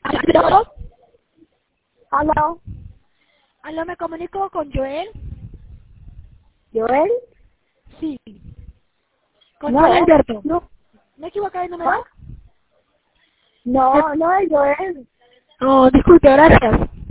¿Aló? ¿Aló? ¿Aló, me comunico con Joel? ¿Joel? Sí. Con Joel No, Alberto. no, ¿Me he equivocado de número? no, no es Joel. Oh, disculpe, gracias.